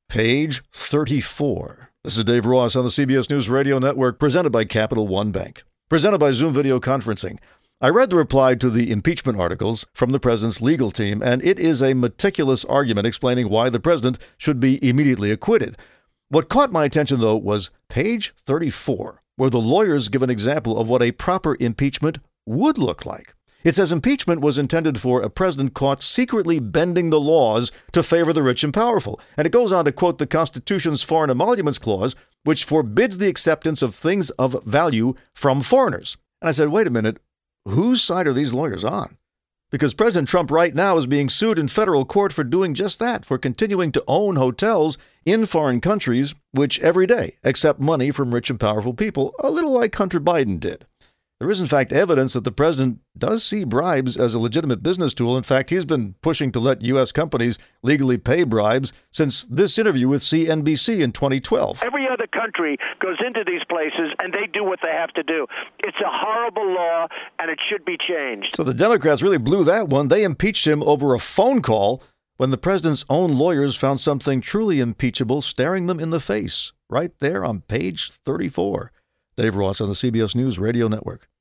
Page 34. This is Dave Ross on the CBS News Radio Network, presented by Capital One Bank. Presented by Zoom Video Conferencing. I read the reply to the impeachment articles from the president's legal team, and it is a meticulous argument explaining why the president should be immediately acquitted. What caught my attention, though, was page 34, where the lawyers give an example of what a proper impeachment would look like. It says impeachment was intended for a president caught secretly bending the laws to favor the rich and powerful. And it goes on to quote the Constitution's Foreign Emoluments Clause, which forbids the acceptance of things of value from foreigners. And I said, wait a minute, whose side are these lawyers on? Because President Trump right now is being sued in federal court for doing just that, for continuing to own hotels in foreign countries, which every day accept money from rich and powerful people, a little like Hunter Biden did. There is, in fact, evidence that the president does see bribes as a legitimate business tool. In fact, he's been pushing to let U.S. companies legally pay bribes since this interview with CNBC in 2012. Every other country goes into these places and they do what they have to do. It's a horrible law and it should be changed. So the Democrats really blew that one. They impeached him over a phone call when the president's own lawyers found something truly impeachable staring them in the face right there on page 34. Dave Ross on the CBS News Radio Network.